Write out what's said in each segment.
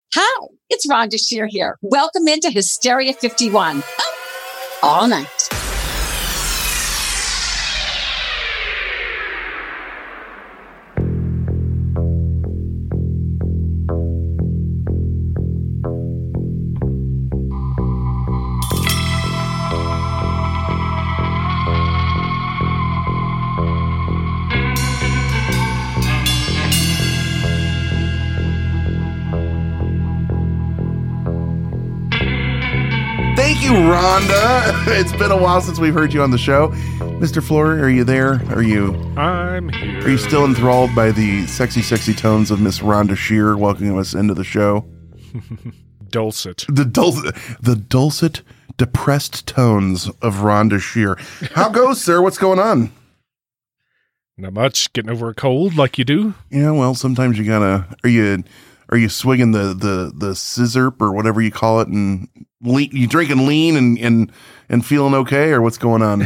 Hi, it's Rhonda Shear here. Welcome into Hysteria 51. All night. Thank you, Rhonda. It's been a while since we've heard you on the show. Mr. Floor, are you there? I'm here. Are you still enthralled by the sexy, sexy tones of Miss Rhonda Shear welcoming us into the show? Dulcet. The dulcet, depressed tones of Rhonda Shear. How goes, sir? What's going on? Not much. Getting over a cold like you do. Yeah, well, sometimes you gotta. Are you swigging the scissor or whatever you call it, and you drinking lean and feeling okay, or what's going on?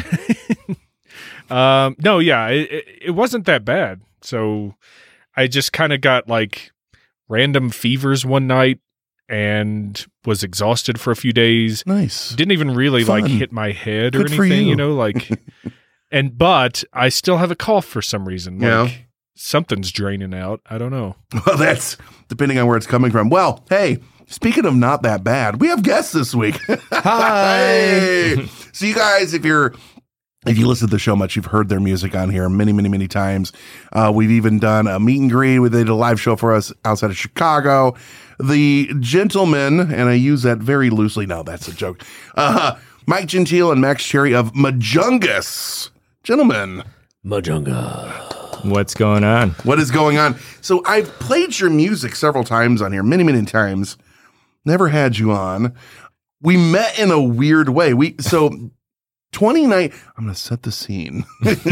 No, yeah, it wasn't that bad. So I just kind of got like random fevers one night and was exhausted for a few days. Nice. Didn't even really Fun. like hit my head or Good for anything, you. like. But I still have a cough for some reason. Like, Yeah. Something's draining out. I don't know. Well, that's depending on where it's coming from. Well, hey, speaking of not that bad, we have guests this week. Hi. Hey. So you guys, if you listen to the show much, you've heard their music on here many, many, many times. We've even done a meet and greet. They did a live show for us outside of Chicago. The gentlemen, and I use that very loosely. No, that's a joke. Mike Gentile and Max Cherry of Majungus. Gentlemen. Majunga. What's going on? What is going on? So I've played your music several times on here, many, many times. Never had you on. We met in a weird way. I'm going to set the scene.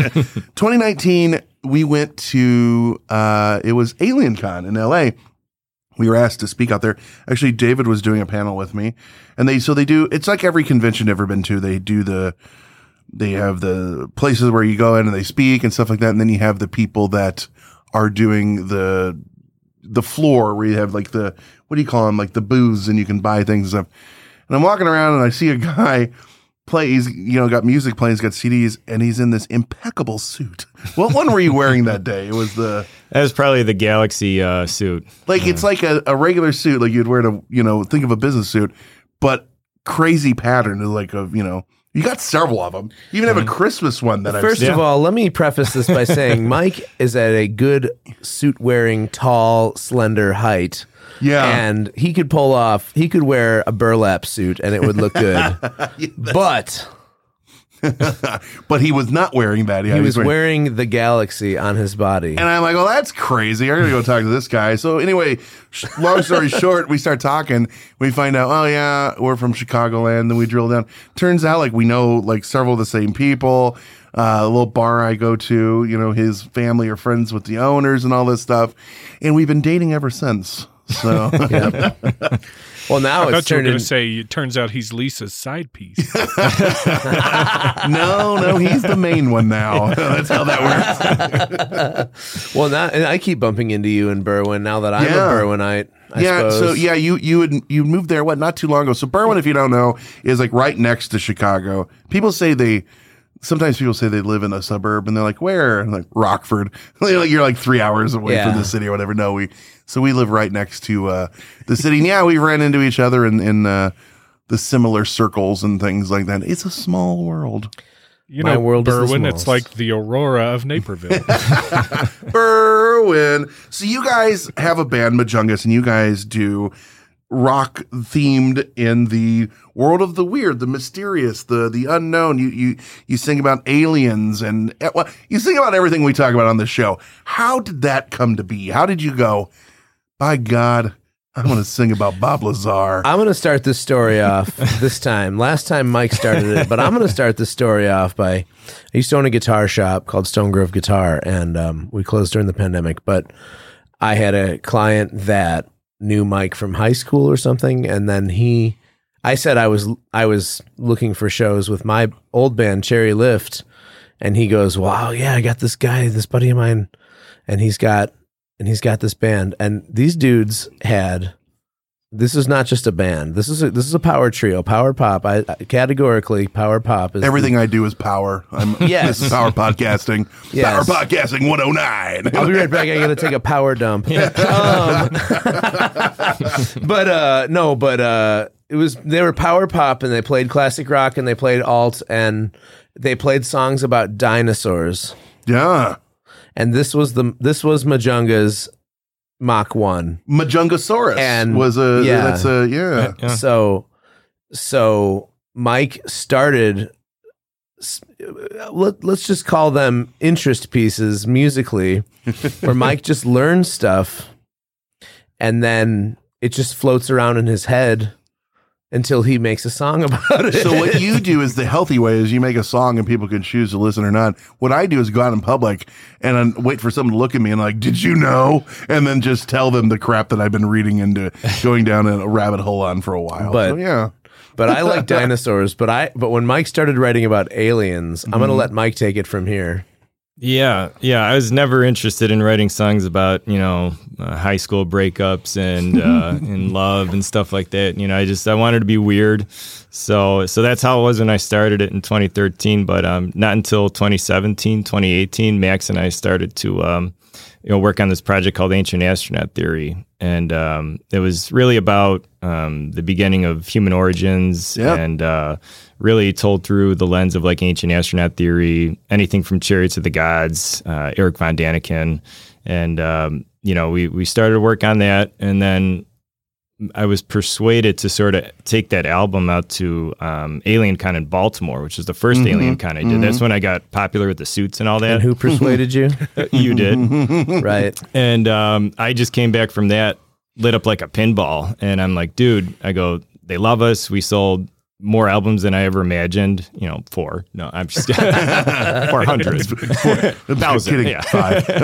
2019, we went to, it was AlienCon in LA. We were asked to speak out there. Actually, David was doing a panel with me, and they do, it's like every convention I've ever been to. They have the places where you go in and they speak and stuff like that. And then you have the people that are doing the floor where you have like what do you call them? Like the booths, and you can buy things and stuff. And I'm walking around and I see a guy play. He's, got music playing. He's got CDs and he's in this impeccable suit. What one were you wearing that day? It was that was probably the Galaxy suit. Like it's like a regular suit, like you'd wear to, think of a business suit, but crazy pattern is like you got several of them. You even have a Christmas one that First of all, let me preface this by saying Mike is at a good suit-wearing, tall, slender height. Yeah. And he could wear a burlap suit and it would look good. But but he was not wearing that. he was wearing the Galaxy on his body. And I'm like, oh, that's crazy. I'm going to go talk to this guy. So anyway, long story short, we start talking. We find out, oh, yeah, we're from Chicagoland. Then we drill down. Turns out, like, we know, like, several of the same people. A little bar I go to, his family are friends with the owners and all this stuff. And we've been dating ever since. So, Well, now I it's thought you were turned going in, to say it turns out he's Lisa's side piece. no, he's the main one now. That's how that works. well, now and I keep bumping into you in Berwyn now that I'm a Berwynite. I suppose. So you moved there not too long ago. So Berwyn, if you don't know, is like right next to Chicago. Sometimes people say they live in a suburb and they're like, where? And like Rockford. You're like 3 hours away from the city or whatever. No, we live right next to the city. And yeah, we ran into each other in the similar circles and things like that. It's a small world. My world is the Berwyn, it's smallest. like the Aurora of Naperville. Berwyn. So you guys have a band, Majungus, and you guys do rock themed in the world of the weird, the mysterious, the unknown. You sing about aliens and you sing about everything we talk about on the show. How did that come to be? How did you go, by God, I'm going to sing about Bob Lazar? I'm going to start this story off this time. Last time Mike started it, but I'm going to start this story off by, I used to own a guitar shop called Stone Grove Guitar, and we closed during the pandemic, but I had a client that knew Mike from high school or something, and then I said I was looking for shows with my old band Cherry Lift, and he goes, "Wow, yeah, I got this guy, this buddy of mine, and he's got this band." And these dudes had this is not just a band. This is a power trio, power pop. I categorically power pop is Everything I do is power. Yes. This is power podcasting. Yes. Power podcasting 109. I'll be right back. I got to take a power dump. They were power pop, and they played classic rock, and they played alt, and they played songs about dinosaurs. Yeah. And this was Majunga's Mach 1. Majungasaurus And- was a yeah. that's a yeah. Yeah. So Mike started. Let's just call them interest pieces musically, where Mike just learns stuff, and then it just floats around in his head until he makes a song about it. So what you do is the healthy way is you make a song and people can choose to listen or not. What I do is go out in public and then wait for someone to look at me and like, did you know? And then just tell them the crap that I've been reading into going down a rabbit hole on for a while. But- So, yeah. But I like dinosaurs. But when Mike started writing about aliens, I'm gonna let Mike take it from here. Yeah. I was never interested in writing songs about, high school breakups and and love and stuff like that. I wanted to be weird. So that's how it was when I started it in 2013. But not until 2017, 2018, Max and I started to work on this project called Ancient Astronaut Theory. And it was really about the beginning of human origins and really told through the lens of like ancient astronaut theory, anything from Chariots of the Gods, Eric von Daniken. And, we started work on that. And then I was persuaded to sort of take that album out to Alien Con in Baltimore, which is the first Alien Con I did. That's when I got popular with the suits and all that. And who persuaded you? You did. Right. And I just came back from that, lit up like a pinball. And I'm like, dude, they love us. We sold more albums than I ever imagined. 4. No, I'm just 400. 1,000. Kidding. Yeah.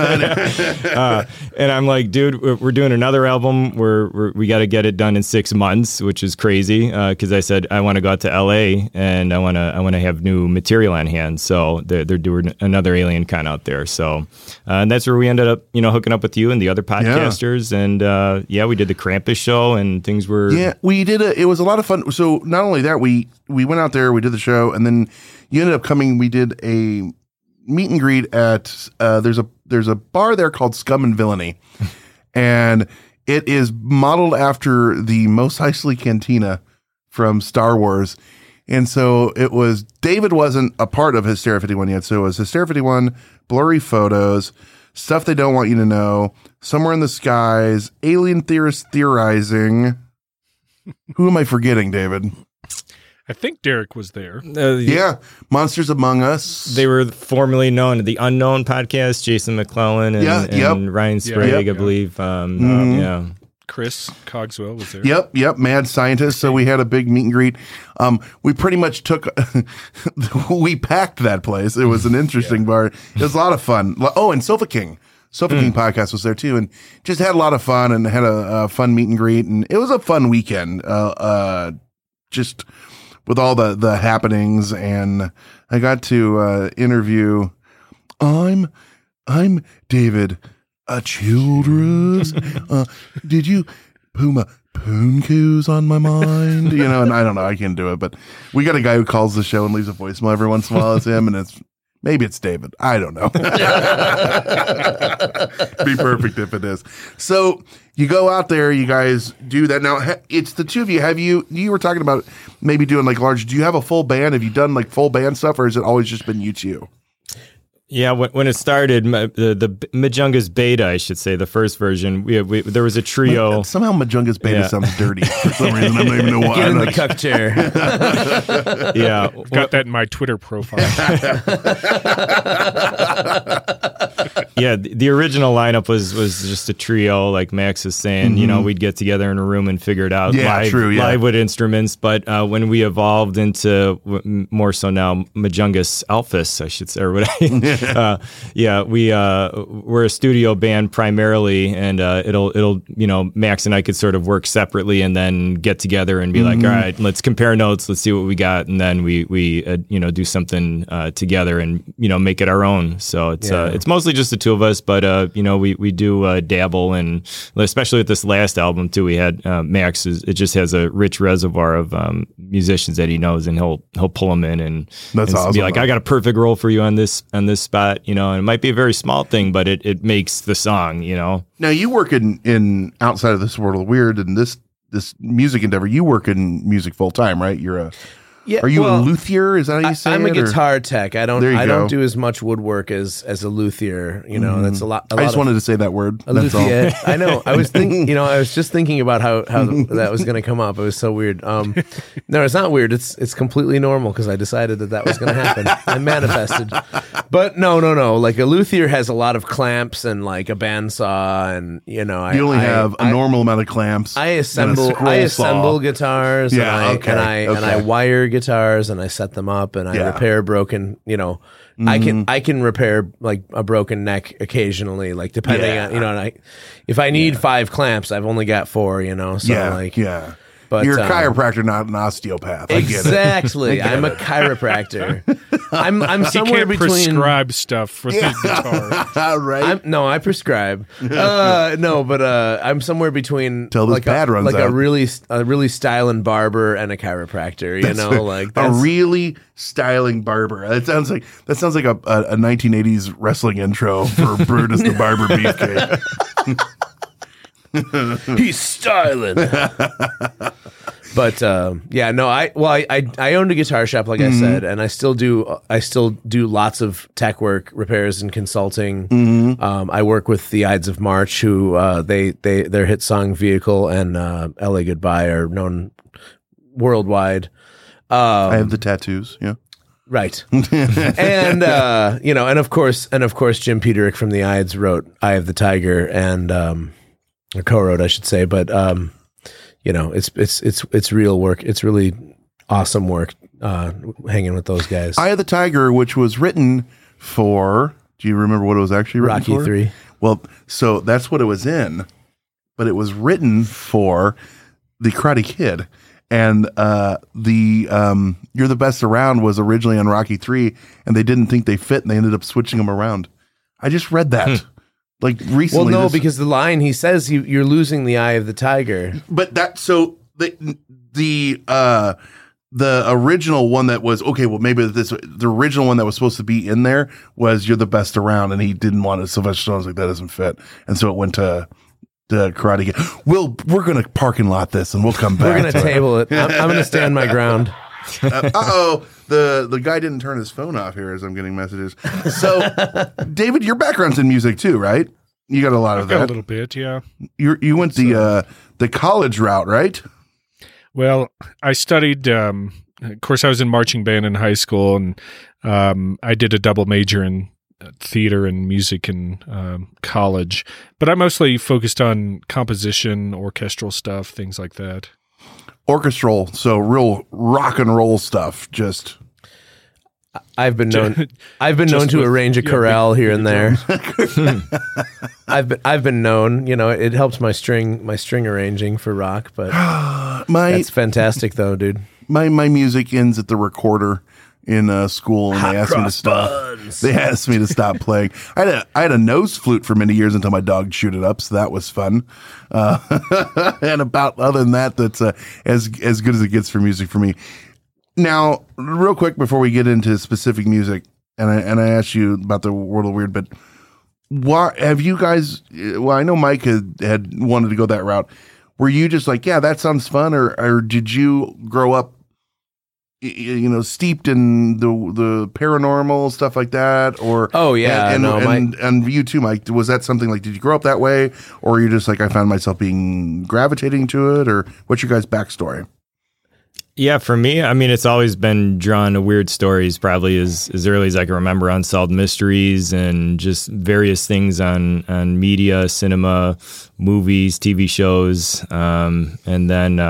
5. And I'm like, dude, we're doing another album. We got to get it done in 6 months, which is crazy. Because I said I want to go out to LA and I want to have new material on hand. So they're doing another Alien Con out there. So and that's where we ended up, hooking up with you and the other podcasters. And we did the Krampus show and things were. Yeah, we did it was a lot of fun. So not only that, we went out there, we did the show, and then you ended up coming. We did a meet and greet at there's a bar there called Scum and Villainy, and it is modeled after the Mos Eisley Cantina from Star Wars. And so it was, David wasn't a part of Hysteria 51 yet, so it was Hysteria 51, Blurry Photos, Stuff They Don't Want You to Know, Somewhere in the Skies, Alien Theorists Theorizing. Who am I forgetting, David? I think Derek was there. Yeah, Monsters Among Us. They were formerly known as the Unknown Podcast, Jason McClellan and Ryan Sprague, I believe. Yeah. Chris Cogswell was there. Yep, Mad Scientist. So we had a big meet and greet. We pretty much we packed that place. It was an interesting bar. It was a lot of fun. Oh, and Sofa King. Sofa King podcast was there too, and just had a lot of fun and had a fun meet and greet, and it was a fun weekend. Just with all the happenings, and I got to interview. I'm David Childress. Did you Puma Pooncoos on my mind? And I don't know. I can't do it, but we got a guy who calls the show and leaves a voicemail every once in a while. It's him, and maybe it's David. I don't know. Be perfect if it is. So you go out there, you guys do that. Now, it's the two of you. You were talking about maybe doing like large, do you have a full band? Have you done like full band stuff, or has it always just been you two? Yeah, when it started, the Majunga's Beta, I should say, the first version, there was a trio. Somehow Majunga's Beta sounds dirty for some reason. I don't even know why. Get in the cuck chair. Yeah. I've got that in my Twitter profile. Yeah, the original lineup was just a trio, like Max is saying. We'd get together in a room and figure it out live with instruments. But when we evolved into more so now Majunga's Alphas, I should say, or what we're a studio band primarily, and it'll Max and I could sort of work separately and then get together and be like, all right, let's compare notes, let's see what we got, and then we do something together and make it our own. So it's mostly just the two of us, but we do dabble, and especially with this last album too, we had Max. It just has a rich reservoir of musicians that he knows, and he'll pull them in and awesome, be like, I got a perfect role for you on this spot, and it might be a very small thing, but it makes the song. Now you work in outside of this world of weird and this music endeavor. You work in music full time, right? Are you a luthier? Is that how you say it? I'm a guitar tech. I don't go. do as much woodwork as a luthier. That's a lot. I just wanted to say that word. That's all. I know. I was thinking. I was just thinking about how that was going to come up. It was so weird. No, it's not weird. It's completely normal because I decided that was going to happen. I manifested. But no. Like a luthier has a lot of clamps and like a bandsaw, and you only have a normal amount of clamps. I assemble guitars. Yeah, and I wire guitars, and I set them up, and I repair broken. I can repair like a broken neck occasionally, like depending on And if I need 5 clamps, I've only got 4. So But you're a chiropractor, not an osteopath. Exactly. I'm a chiropractor. I'm somewhere you can't between prescribe stuff for the guitar. Right? I prescribe. But I'm somewhere between Till this bad runs out. a really styling barber and a chiropractor. A really styling barber. That sounds like a 1980s wrestling intro for Brutus the Barber Beefcake. He's styling. But I owned a guitar shop, like I said, and I still do lots of tech work, repairs, and consulting. I work with the Ides of March, who their hit song "Vehicle" and "LA Goodbye" are known worldwide. I have the tattoos. Yeah. Right. And and of course Jim Peterick from the Ides wrote "Eye of the Tiger" and or co-wrote, I should say, but it's real work. It's really awesome work hanging with those guys. Eye of the Tiger, which was written for, do you remember what it was actually written for? Rocky 3. Well, so that's what it was in, but it was written for the Karate Kid. And the You're the Best Around was originally on Rocky 3, and they didn't think they fit, and they ended up switching them around. I just read that. Like recently. Well, no, because the line he says you're losing the eye of the tiger. But the original one that was the original one that was supposed to be in there was "You're the Best Around," and he didn't want it. Sylvester Stallone was like, that doesn't fit, and so it went to Karate Kid. We're gonna parking lot this, and we'll come back. We're gonna table it. I'm gonna stand my ground. The guy didn't turn his phone off here as I'm getting messages. So, David, your background's in music too, right? You got a lot of that. A little bit, yeah. You went the college route, right? Well, I studied. Of course, I was in marching band in high school, and I did a double major in theater and music in college. But I mostly focused on composition, orchestral stuff, things like that. Orchestral, so real rock and roll stuff. Just I've been known to arrange a chorale here and there. I've been known. It helps my string arranging for rock, but that's fantastic though, dude. My music ends at the recorder in school, and they asked me to stop. They asked me to stop playing. I had a nose flute for many years until my dog chewed it up, so that was fun. And other than that, that's as good as it gets for music for me. Now, real quick before we get into specific music, and I asked you about the World of Weird, but why have you guys? Well, I know Mike had wanted to go that route. Were you just like, yeah, that sounds fun, or did you grow up, steeped in the paranormal stuff like that? Or and you too, Mike, was that something like, did you grow up that way, or are you just like, I found myself gravitating to it, or what's your guys' backstory? Yeah, for me, I mean, it's always been drawn to weird stories, probably as early as I can remember, unsolved mysteries and just various things on media, cinema, movies, TV shows, and then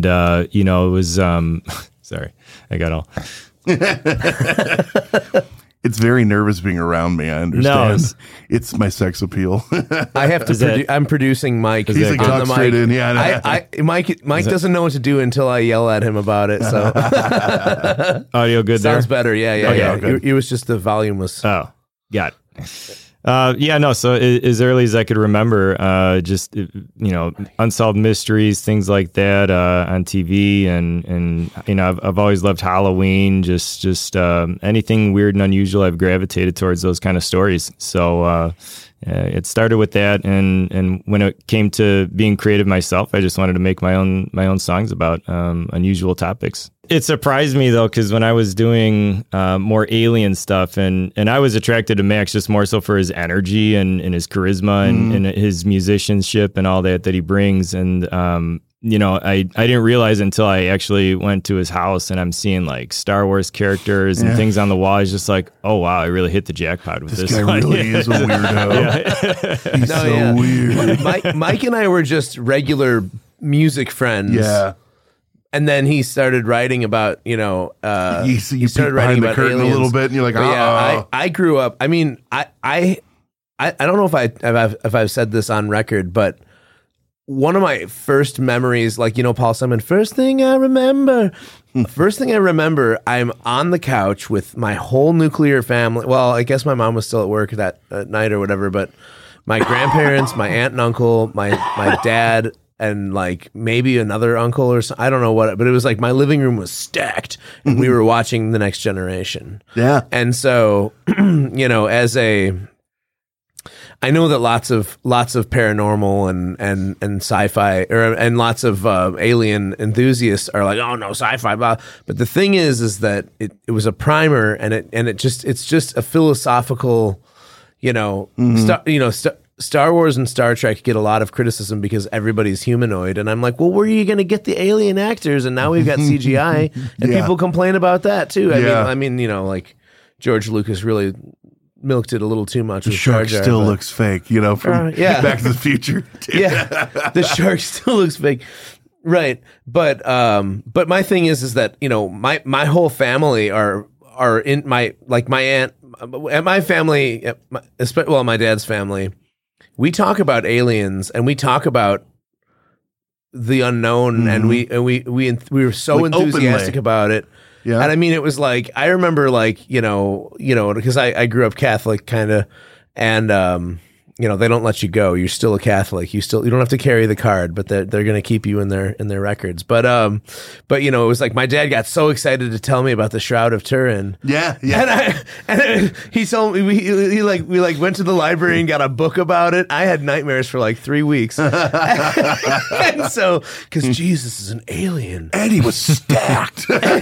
it was sorry, I got all. It's very nervous being around me. I understand. It's my sex appeal. I have to. I'm producing Mike. He's like, talk straight in. Yeah, Mike doesn't know what to do until I yell at him about it. So audio good there. Sounds better. Yeah. It was just the volume was. Oh, got it. So as early as I could remember, just, unsolved mysteries, things like that, on TV and I've always loved Halloween, just anything weird and unusual. I've gravitated towards those kind of stories. So, it started with that. And when it came to being creative myself, I just wanted to make my own songs about, unusual topics. It surprised me though, because when I was doing more alien stuff, and I was attracted to Max just more so for his energy and his charisma and his musicianship and all that he brings. And I didn't realize until I actually went to his house and I'm seeing like Star Wars characters and things on the wall. It's just like, oh wow, I really hit the jackpot with this. Guy really is a weirdo. He's so weird. Mike and I were just regular music friends. Yeah. And then he started writing about, you started writing about the curtain aliens a little bit, and you're like, I grew up. I mean, I don't know if I've said this on record, but one of my first memories, like, Paul Simon, first thing I remember, I'm on the couch with my whole nuclear family. Well, I guess my mom was still at work that night or whatever, but my grandparents, my aunt and uncle, my dad, and like maybe another uncle or something. I don't know what, but it was like my living room was stacked and we were watching The Next Generation. Yeah. And so, I know that lots of paranormal and sci-fi and lots of alien enthusiasts are like, oh no, sci-fi, blah. But the thing is that it was a primer and it's just a philosophical, Star Wars and Star Trek get a lot of criticism because everybody's humanoid. And I'm like, well, where are you going to get the alien actors? And now we've got CGI and people complain about that too. I mean, like George Lucas really milked it a little too much. The shark still looks fake, from Back to the Future. The shark still looks fake. Right. But my thing is that, my whole family are in my aunt and my family, my dad's family. We talk about aliens and we talk about the unknown and we were so like enthusiastic about it. Yeah. And I mean, it was like, I remember because I grew up Catholic kind of, and, they don't let you go. You're still a Catholic. You don't have to carry the card, but they're going to keep you in their records. But it was like my dad got so excited to tell me about the Shroud of Turin. Yeah. And he told me we went to the library and got a book about it. I had nightmares for like 3 weeks. And so, because Jesus is an alien. And he was stacked.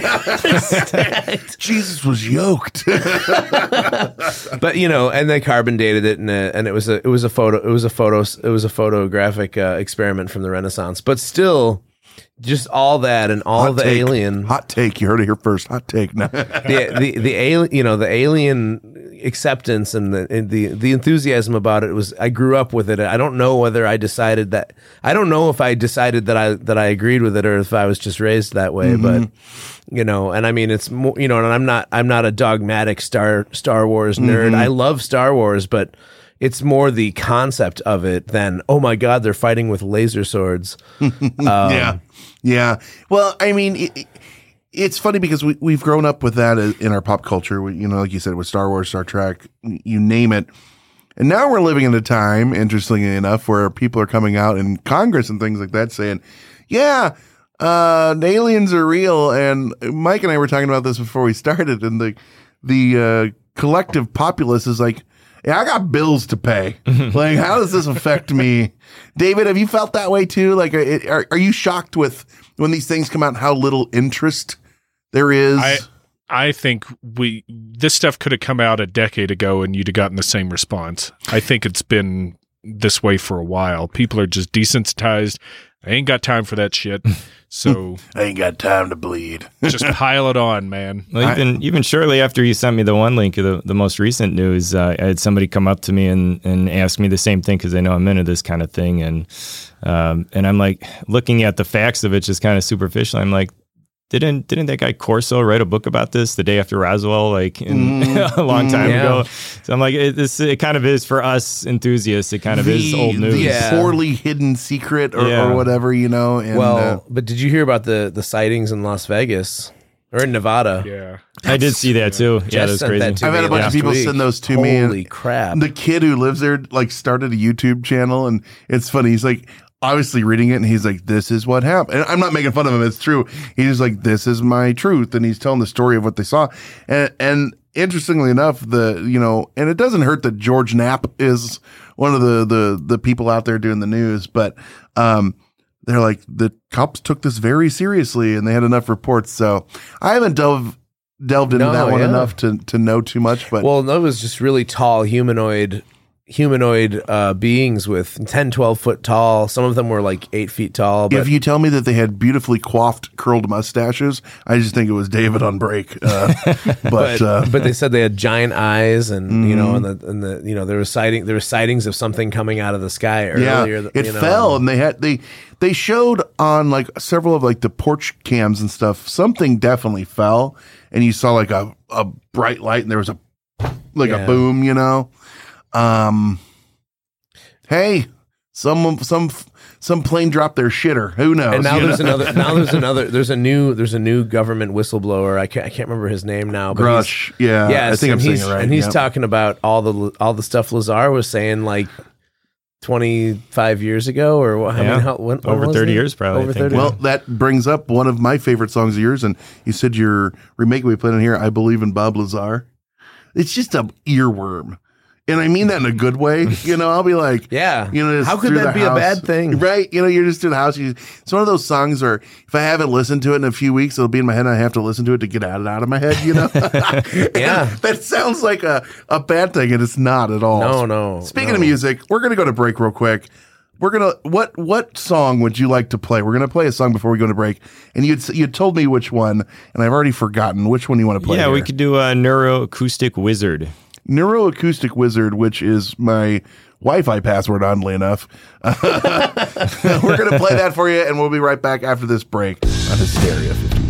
Jesus was yoked. But and they carbon dated it and it was a photographic experiment from the Renaissance, but still just all that and all the alien hot take. You heard it here first. Hot take. No. the alien, the alien acceptance and the enthusiasm about it was, I grew up with it. I don't know whether I decided that, I don't know if I decided that I agreed with it or if I was just raised that way, but and I mean, it's more, and I'm not a dogmatic Star Wars nerd. I love Star Wars, but it's more the concept of it than, oh my God, they're fighting with laser swords. Yeah. Well, I mean, it's funny because we've grown up with that in our pop culture. Like you said, with Star Wars, Star Trek, you name it. And now we're living in a time, interestingly enough, where people are coming out in Congress and things like that saying, the aliens are real. And Mike and I were talking about this before we started, and the collective populace is like, yeah, I got bills to pay. Like, how does this affect me? David, have you felt that way too? Like, are you shocked with when these things come out and how little interest there is? I think this stuff could have come out a decade ago and you'd have gotten the same response. I think it's been this way for a while. People are just desensitized. I ain't got time for that shit. So I ain't got time to bleed. Just pile it on, man. Well, even shortly after you sent me the one link of the most recent news, I had somebody come up to me and ask me the same thing because they know I'm into this kind of thing. And I'm like, looking at the facts of it just kind of superficial. I'm like, didn't that guy Corso write a book about this the day after Roswell, like a long time ago? So I'm like, it kind of is for us enthusiasts. It kind of is old news. The poorly hidden secret or whatever, you know. And, but did you hear about the sightings in Las Vegas or in Nevada? Yeah. I did see that too. Yeah, that's crazy. I've had a bunch of people send those to me. Holy crap. The kid who lives there like started a YouTube channel, and it's funny. He's like, obviously reading it, and he's like, this is what happened. And I'm not making fun of him. It's true. He's just like, this is my truth. And he's telling the story of what they saw. And interestingly enough, and it doesn't hurt that George Knapp is one of the people out there doing the news, but, they're like, the cops took this very seriously and they had enough reports. So I haven't delved into that one enough to know too much, but that was just really tall humanoid beings with 10, 12 foot tall. Some of them were like 8 feet tall. But if you tell me that they had beautifully coiffed, curled mustaches, I just think it was David on break. But they said they had giant eyes, and there was sightings of something coming out of the sky earlier. Yeah, it fell, and they showed on like several of like the porch cams and stuff. Something definitely fell, and you saw like a bright light, and there was a boom, you know. Hey, some plane dropped their shitter. Who knows? And now there's a new government whistleblower. I can't remember his name now. But Grush. I think I'm saying it right. And he's talking about all the stuff Lazar was saying like 25 years ago, or what? When over 30 years, probably. Over 30. Well, that brings up one of my favorite songs of yours, and you said your remake we played in here, I Believe in Bob Lazar. It's just an earworm. And I mean that in a good way. You know, I'll be like, how could that be a bad thing? Right. You know, you're just through the house. It's one of those songs where if I haven't listened to it in a few weeks, it'll be in my head and I have to listen to it to get it out of my head, you know? That sounds like a bad thing, and it's not at all. No. Speaking of music, we're going to go to break real quick. We're going to, what song would you like to play? We're going to play a song before we go to break. And you told me which one, and I've already forgotten which one you want to play. Yeah, here. we could do a Neuroacoustic Wizard. Neuroacoustic Wizard, which is my Wi-Fi password, oddly enough. We're going to play that for you, and we'll be right back after this break on Hysteria 51.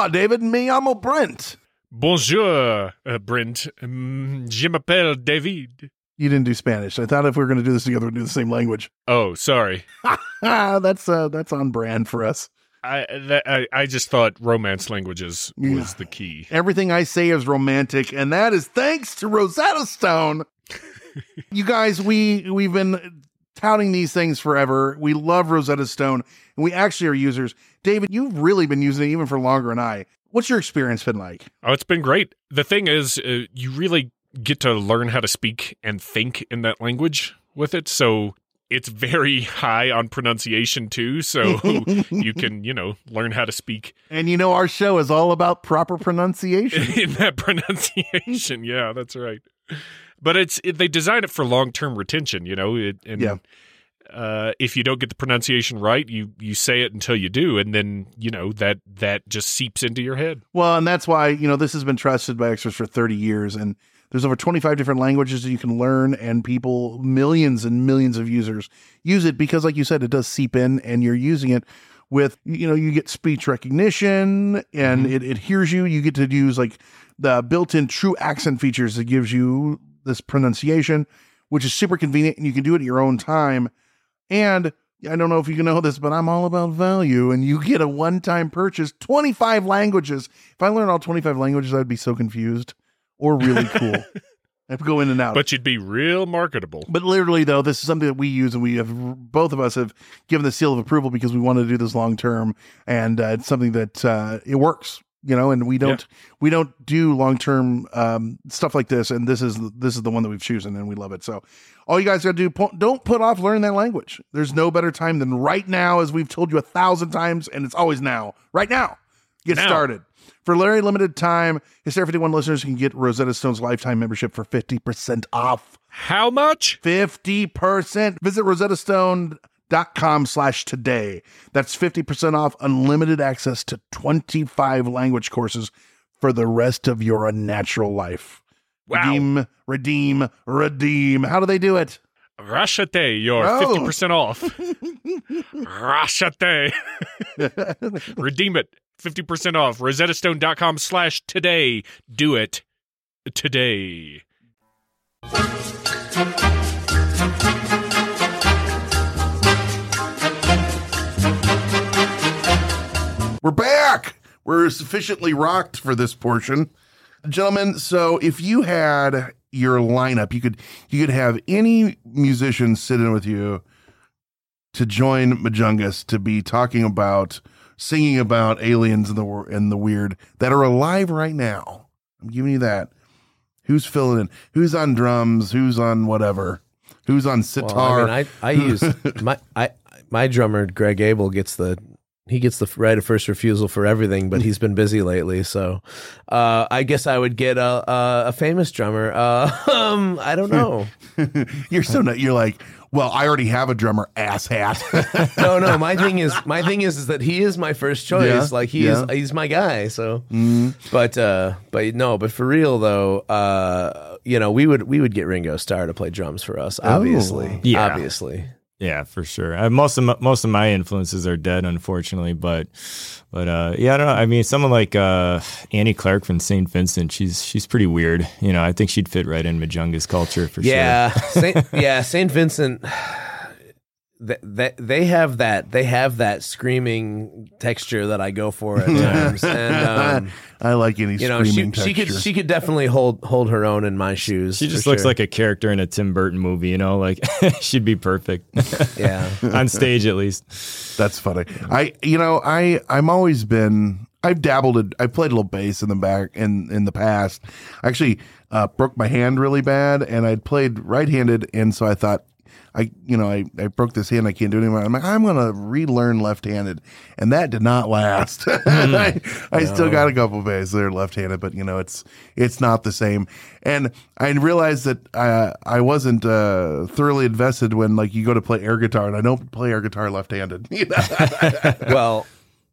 Hola, David. Me llamo Brent. Bonjour, Brent. Je m'appelle David. You didn't do Spanish. I thought if we were going to do this together, we'd do the same language. Oh, sorry. That's on brand for us. I just thought Romance languages was the key. Everything I say is romantic, and that is thanks to Rosetta Stone. You guys, we've been touting these things forever. We love Rosetta Stone, and we actually are users. David, you've really been using it even for longer than I. What's your experience been like? Oh, it's been great. The thing is, you really get to learn how to speak and think in that language with it. So it's very high on pronunciation too. So you can, learn how to speak. And our show is all about proper pronunciation. In that pronunciation. Yeah, that's right. But they design it for long-term retention, if you don't get the pronunciation right, you say it until you do, and then that just seeps into your head. Well, and that's why this has been trusted by experts for 30 years, and there's over 25 different languages that you can learn, and millions and millions of users use it because, like you said, it does seep in, and you're using it with you get speech recognition, and it hears you. You get to use like the built-in true accent features that gives you this pronunciation, which is super convenient, and you can do it at your own time. And I don't know if you know this, but I'm all about value, and you get a one-time purchase, 25 languages. If I learned all 25 languages, I'd be so confused or really cool. I have to go in and out. But you'd be real marketable. But literally, though, this is something that we use, and both of us have given the seal of approval because we want to do this long-term, and it's something that it works. And we don't do long-term stuff like this. And this is the one that we've chosen, and we love it. So all you guys got to do, don't put off learning that language. There's no better time than right now, as we've told you 1,000 times, and it's always now. Right now. Get started. For very limited time, Hysteria 51 listeners can get Rosetta Stone's lifetime membership for 50% off. How much? 50%. Visit rosettastone.com/today. That's 50% off unlimited access to 25 language courses for the rest of your unnatural life. Wow. Redeem. How do they do it? Rashate, you're 50% off. Rashate. Redeem it. 50% off. rosettastone.com/today. Do it today. We're back. We're sufficiently rocked for this portion. Gentlemen, so if you had your lineup, you could have any musician sit in with you to join Majungus to be singing about aliens and the weird that are alive right now. I'm giving you that. Who's filling in? Who's on drums? Who's on whatever? Who's on sitar? Well, I use my drummer Greg Abel gets the right of first refusal for everything, but he's been busy lately. So I guess I would get a famous drummer. I don't know. You're like, well, I already have a drummer, asshat. No. My thing is that he is my first choice. Yeah, like he's my guy. So, but for real though, we would get Ringo Starr to play drums for us. Obviously, obviously. Yeah, for sure. Most of my influences are dead, unfortunately. But yeah, I don't know. I mean, someone like Annie Clark from St. Vincent, she's pretty weird. I think she'd fit right in Majungus culture for sure. St. Vincent. They have that screaming texture that I go for at times, and I like any screaming texture. She could definitely hold her own in my shoes. She just looks like a character in a Tim Burton movie, like she'd be perfect. Yeah, on stage at least. That's funny. I've dabbled. I played a little bass in the past. I actually broke my hand really bad, and I'd played right-handed, and so I thought, I broke this hand. I can't do it anymore. I'm like, I'm going to relearn left-handed. And that did not last. I still got a couple of bass that are left-handed, but it's not the same. And I realized that I wasn't thoroughly invested when you go to play air guitar, and I don't play air guitar left-handed. Well,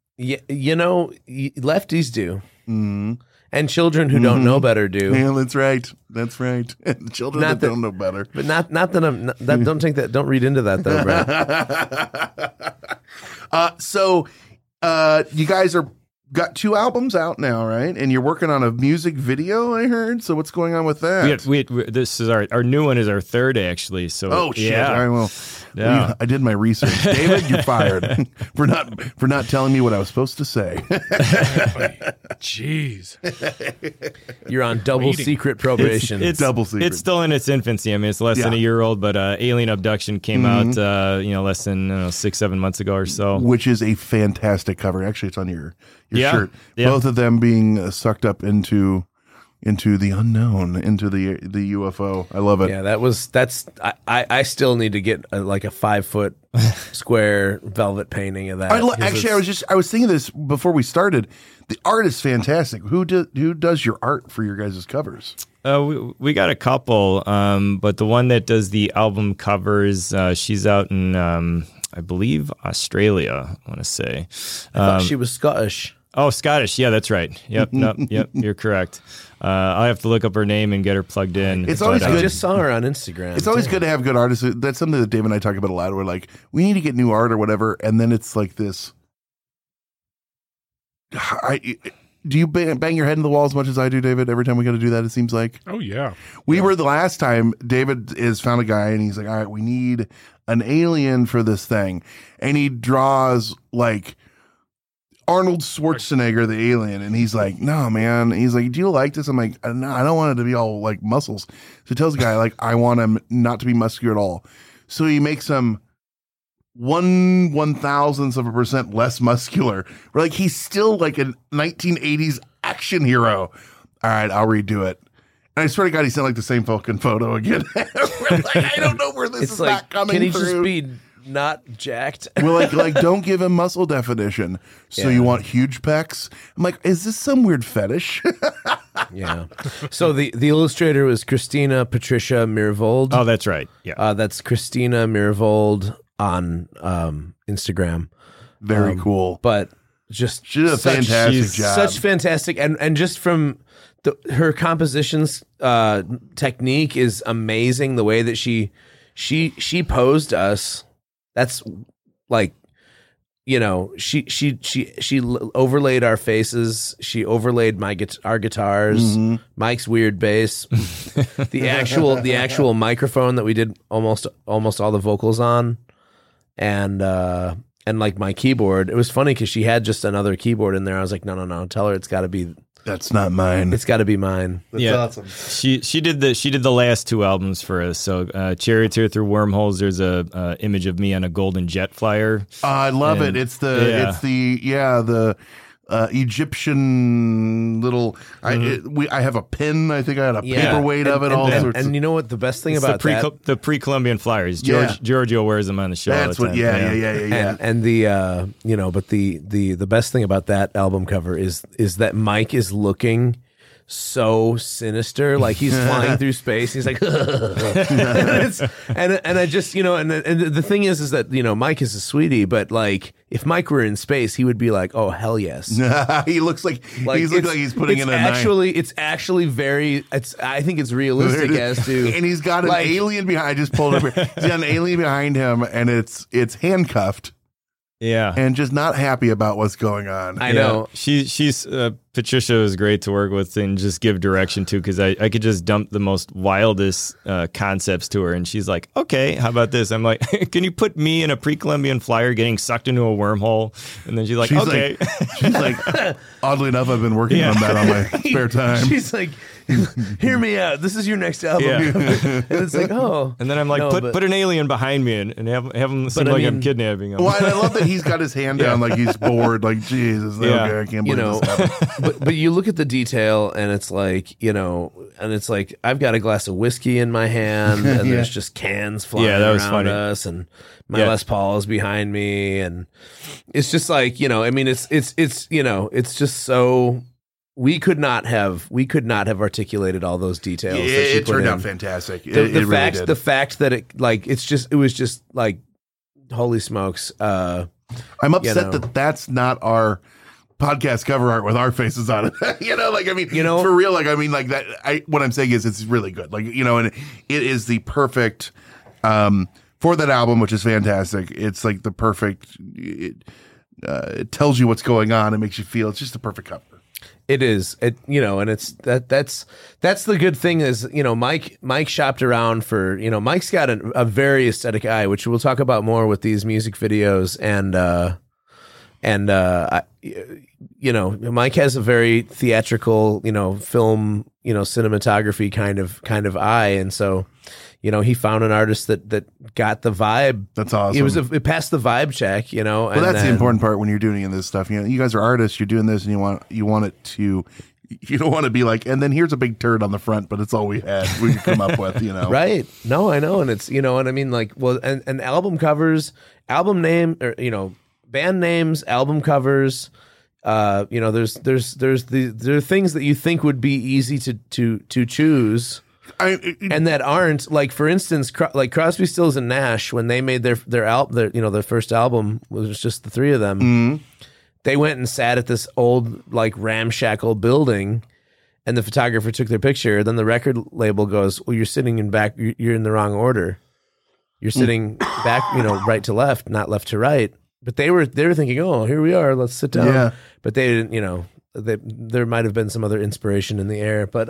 lefties do. Mm-hmm. And children who don't know better do. Yeah, that's right. Children that don't know better. But not that don't read into that though, Brad. So you guys are got 2 albums out now, right? And you're working on a music video, I heard. So what's going on with that? This is our new one is our 3rd actually. So Oh shit! yeah. All right, well, Yeah. I did my research. David, you're fired for not telling me what I was supposed to say. Jeez. You're on double secret probation. It's double secret. It's still in its infancy. I mean, it's less than a year old, but Alien Abduction came out, less than 6-7 months ago or so. Which is a fantastic cover. Actually, it's on your shirt. Yeah. Both of them being sucked up into the unknown, into the UFO. I love it. Yeah, I still need to get like a 5-foot square velvet painting of that. I was thinking this before we started. The art is fantastic. Who does your art for your guys' covers? We got a couple, but the one that does the album covers, she's out in, I believe, Australia, I want to say. I thought she was Scottish. Oh, Scottish. Yeah, that's right. Yep. Yep. You're correct. I'll have to look up her name and get her plugged in. It's always good. I just saw her on Instagram. It's always good to have good artists. That's something that Dave and I talk about a lot. We're like, we need to get new art or whatever. And then it's like this. Do you bang your head in the wall as much as I do, David? Every time we got to do that, it seems like. Oh, yeah. We were the last time. David has found a guy and he's like, all right, we need an alien for this thing. And he draws like Arnold Schwarzenegger, the alien, and he's like, no, man. He's like, do you like this? I'm like, no, I don't want it to be all like muscles. So he tells the guy, like, I want him not to be muscular at all. So he makes him 1/1000% less muscular. We're like, he's still like a 1980s action hero. All right, I'll redo it. And I swear to God, he sent like the same fucking photo again. We're like, I don't know where this is not coming can he through. just be not jacked? We're like, don't give him muscle definition. So you want huge pecs? I'm like, is this some weird fetish? Yeah. So the illustrator was Christina Patricia Mirvold. Oh, that's right. Yeah. That's Christina Mirvold on Instagram. Very cool. But just she did a fantastic job. Such fantastic, and just from her compositions technique is amazing. The way that she posed us. That's like, she overlaid our faces. She overlaid our guitars, Mike's weird bass, the actual microphone that we did almost all the vocals on, and like my keyboard. It was funny because she had just another keyboard in there. I was like, no, tell her it's got to be. That's not mine. It's got to be mine. That's awesome. She did the last 2 albums for us. So Chariots Here Through Wormholes. There's a image of me on a golden jet flyer. I love it. It's the Egyptian little. I have a pin. I think I had a paperweight of it. And you know what? The best thing about the pre-Columbian flyers. Giorgio wears them on the show. That's all the time. Yeah. And the but the best thing about that album cover is that Mike is looking so sinister, like he's flying through space. He's like, and I just, and the thing is that, Mike is a sweetie, but like if Mike were in space, he would be like, oh, hell yes. He looks like he's putting in a actually, it's actually very, I think it's realistic as to, and he's got an alien behind. I just pulled up here. He's got an alien behind him and it's handcuffed. Yeah. And just not happy about what's going on. I know. She's Patricia was great to work with and just give direction to, because I could just dump the most wildest concepts to her. And she's like, okay, how about this? I'm like, can you put me in a pre-Columbian flyer getting sucked into a wormhole? And then she's like, okay. She's like, oddly enough, I've been working on that on my spare time. She's like, hear me out. This is your next album. Yeah. And it's like, oh. And then I'm like, put an alien behind me and have him seem like I'm kidnapping him. Well, and I love that he's got his hand down like he's bored. Like, Jesus, okay, I can't believe this happened. But you look at the detail and it's like, I've got a glass of whiskey in my hand and there's just cans flying around us, and my Les Paul is behind me, and it's just like, it's just so. We could not have articulated all those details. It turned out fantastic. The fact that it was just like, holy smokes. I'm upset that's not our podcast cover art with our faces on it. For real. What I'm saying is it's really good. And it is the perfect, for that album, which is fantastic. It's like the perfect, it tells you what's going on. It makes you feel it's just the perfect cover. It is, and it's that's the good thing is, Mike shopped around for, Mike's got a very aesthetic eye, which we'll talk about more with these music videos, and Mike has a very theatrical, film, cinematography kind of eye, and so, he found an artist that got the vibe. That's awesome. It passed the vibe check, Well, that's the important part when you're doing this stuff. You guys are artists. You're doing this, and you want it to. You don't want to be like, and then here's a big turd on the front, but it's all we had. We could come up with, Right? No, I know, and it's what I mean. Like, well, and album covers, album name, or band names, album covers. There are things that you think would be easy to choose. And that aren't, like, for instance, like Crosby, Stills and Nash, when they made their first album, was just the three of them. Mm-hmm. They went and sat at this old, like, ramshackle building, and the photographer took their picture. Then the record label goes, "Well, you're sitting in back. You're in the wrong order. You're sitting back, right to left, not left to right." But they were thinking, "Oh, here we are. Let's sit down." Yeah. But they didn't, there might have been some other inspiration in the air, but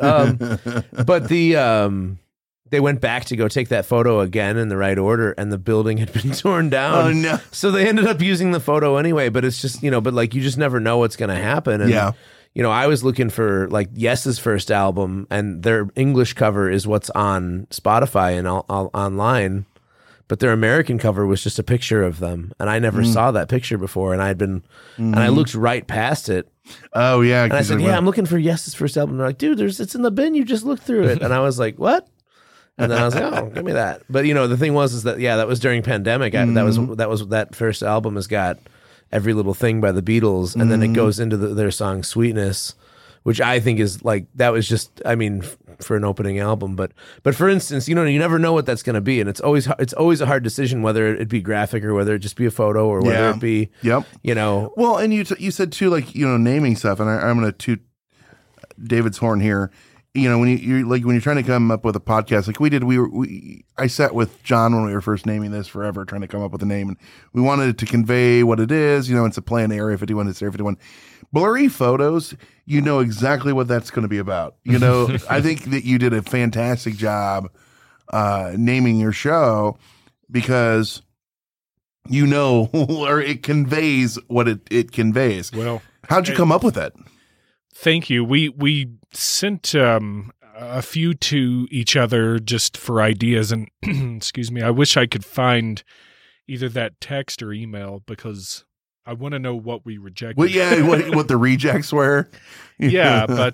they went back to go take that photo again in the right order, and the building had been torn down. Oh no! So they ended up using the photo anyway. But it's just but like you just never know what's going to happen. And, yeah. I was looking for like Yes's first album, and their English cover is what's on Spotify and all online. But their American cover was just a picture of them, and I never saw that picture before. And and I looked right past it. Oh yeah, and I said, "Yeah, I'm looking for Yes's first album." And they're like, "Dude, it's in the bin. You just looked through it." And I was like, "What?" And then I was like, "Oh, give me that." But the thing was that that was during pandemic. That first album has got Every Little Thing by the Beatles, and then it goes into their song "Sweetness," which I think is like that was just for an opening album. But for instance, you never know what that's going to be, and it's always a hard decision whether it be graphic or whether it just be a photo or whether it be Well, and you said too, like naming stuff, and I'm going to toot David's horn here. When you're trying to come up with a podcast like we did, I sat with John when we were first naming this forever, trying to come up with a name, and we wanted it to convey what it is. It's a play on Area 51. It's Area 51. Blurry photos, exactly what that's going to be about. I think that you did a fantastic job naming your show because or it conveys what it conveys. Well, how'd you come up with it? Thank you. We sent a few to each other just for ideas, and excuse me, I wish I could find either that text or email because I want to know what we rejected. Well, yeah, what the rejects were. Yeah, but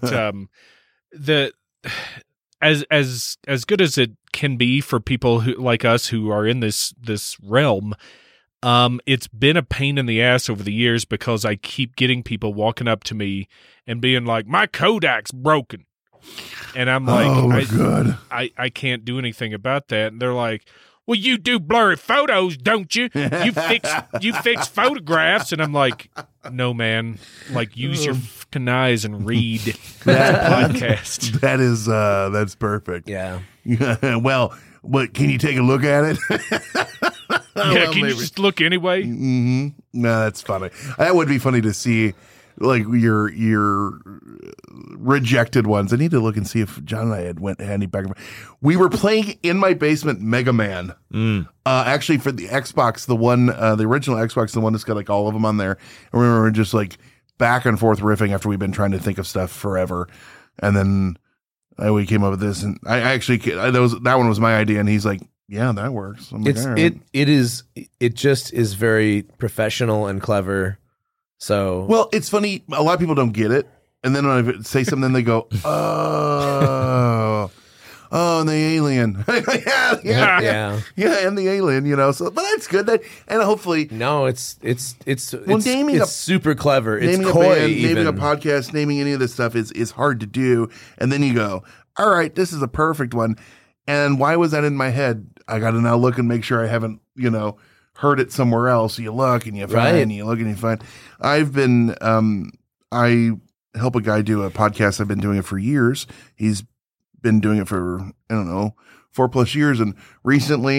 as good as it can be for people who like us who are in this realm, it's been a pain in the ass over the years because I keep getting people walking up to me and being like, "My Kodak's broken," and I'm like, good. I can't do anything about that. And they're like, "Well, you do blurry photos, don't you? You fix photographs." And I'm like, "No, man. Like, use your fucking eyes and read that podcast." That's perfect. Yeah. Well, can you take a look at it? Can you just look anyway? Mm-hmm. No, that's funny. That would be funny to see, like your rejected ones. I need to look and see if John and I had any back. We were playing in my basement Mega Man. Actually, for the Xbox, the original Xbox, the one that's got like all of them on there. And we were just like back and forth riffing after we've been trying to think of stuff forever, and then we came up with this. And that one was my idea, and he's like, "Yeah, that works." I'm like, all right. It just is very professional and clever. So well, it's funny. A lot of people don't get it, and then when I say something, they go, "Oh, and the alien." yeah, and the alien. So, but that's good. And hopefully, no, it's naming it's super clever. It's naming coy. A band, naming a podcast, naming any of this stuff is hard to do. And then you go, "All right, this is a perfect one." And why was that in my head? I got to now look and make sure I haven't, heard it somewhere else. You look and you find, and you look and you find. I've been, I help a guy do a podcast. I've been doing it for years. He's been doing it for, 4+ years. And recently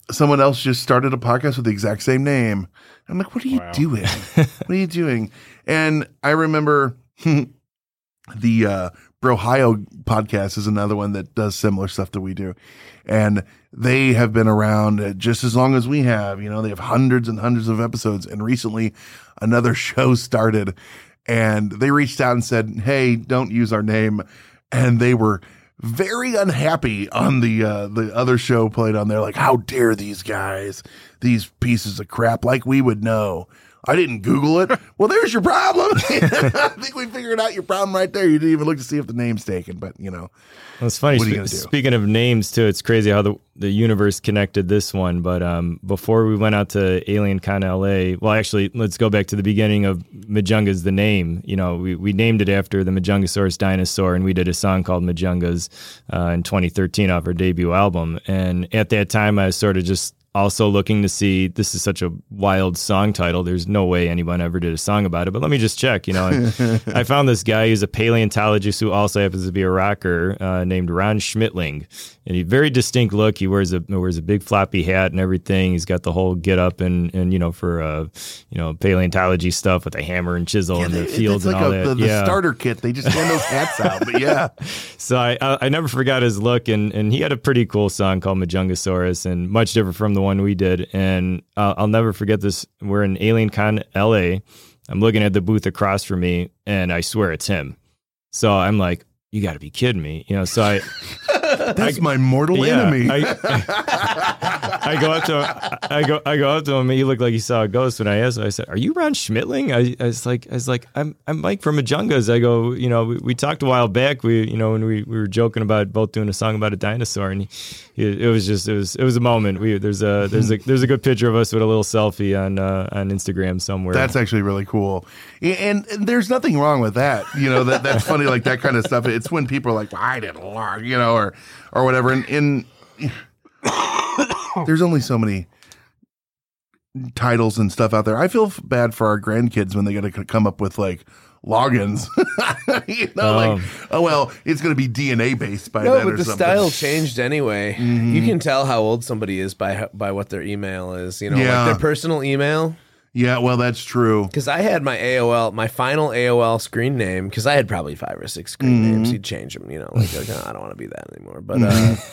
someone else just started a podcast with the exact same name. I'm like, what are you doing? What are you doing? And I remember the Brohio podcast is another one that does similar stuff that we do. And they have been around just as long as we have. You know, they have hundreds and hundreds of episodes. And recently another show started and they reached out and said, hey, don't use our name. And they were very unhappy on the other show played on there. Like, how dare these guys, these pieces of crap, like we would know. I didn't Google it. Well, there's your problem. I think we figured out your problem right there. You didn't even look to see if the name's taken, but you know. Well, it's funny. What are you gonna do? Speaking of names too, it's crazy how the universe connected this one. But before we went out to Alien Con LA, well, actually, let's go back to the beginning of Majunga's the name. You know, we named it after the Majungasaurus dinosaur, and we did a song called Majungas in 2013 off our debut album. And at that time, I was sort of just also looking to see, this is such a wild song title. There's no way anyone ever did a song about it, but let me just check, you know. And I found this guy who's a paleontologist who also happens to be a rocker named Ron Schmittling. And he very distinct look. He wears a big floppy hat and everything. He's got the whole get up and you know, for paleontology stuff with a hammer and chisel in the fields and like all that. The starter kit. They just hand those hats out. But yeah. So I never forgot his look, and he had a pretty cool song called Majungasaurus, and much different from the one we did. And I'll never forget this. We're in Alien Con LA. I'm looking at the booth across from me, and I swear it's him. So I'm like, you got to be kidding me, you know? So that's my mortal enemy. I go up to him. And he looked like he saw a ghost. When I asked him, I said, "Are you Ron Schmittling?" I was like, I'm Mike from Majungas. I go, you know, we talked a while back. When we were joking about both doing a song about a dinosaur, and it was a moment. There's a good picture of us with a little selfie on Instagram somewhere. That's actually really cool, and there's nothing wrong with that. You know, that's funny, like that kind of stuff. It's when people are like, well, I didn't learn, you know, or whatever. And there's only so many titles and stuff out there. I feel bad for our grandkids when they got to come up with like logins. You know, like, oh well, it's going to be DNA based by then. No, but or the something. style changed anyway. Mm-hmm. You can tell how old somebody is by what their email is. You know, Yeah. like their personal email. Yeah, well, that's true. Because I had my final AOL screen name, because I had probably 5 or 6 screen names. You'd change them, you know, like oh, I don't want to be that anymore. But